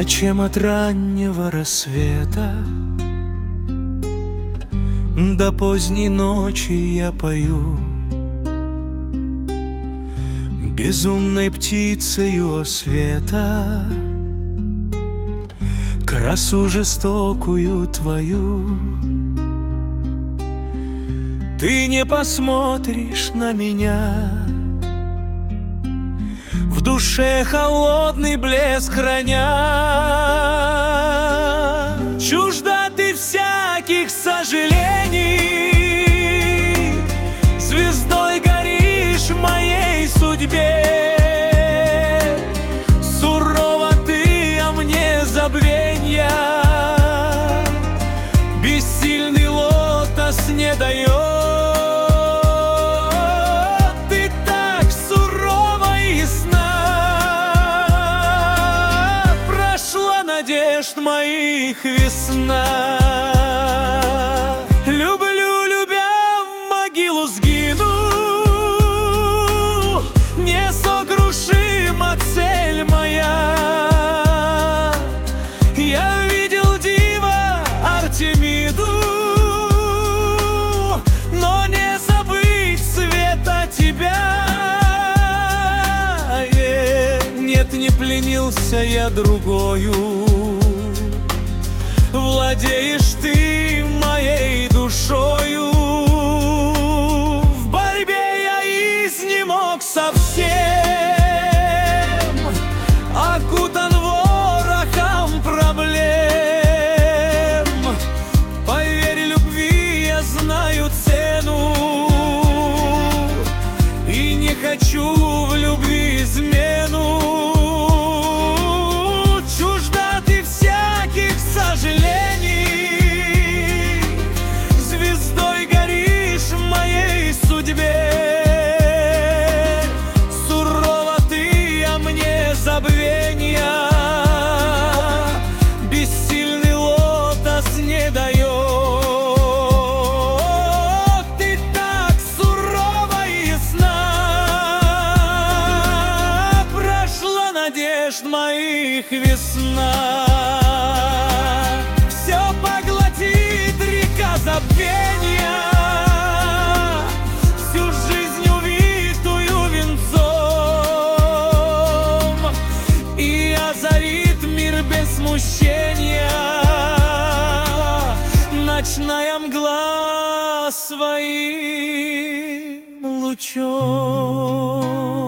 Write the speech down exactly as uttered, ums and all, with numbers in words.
Зачем от раннего рассвета до поздней ночи я пою безумной птицею света красу жестокую твою? Ты не посмотришь на меня, в душе холодный блеск храня. Чужда ты всяких сожалений, звездой горишь в моей судьбе. Сурова ты, а мне забвенья, бессильный лотос не дает. Надежд моих весна. Люблю, любя, в могилу сгину. Несокрушима цель моя. Я видел дива Артемиду, но не забыть света тебя. Нет, не пленился я другою, владеешь ты моей душою. В борьбе я изнемог совсем, окутан ворохом проблем. Поверь, любви я знаю цену и не хочу в любви измену. Звездой горишь в моей судьбе. Сурова ты, а мне забвенья, бессильный лотос не дает. Ты так сурова и ясна, прошла надежд моих весна. Забвенья, всю жизнь увитую венцом, и озарит мир без смущения ночная мгла своим лучом.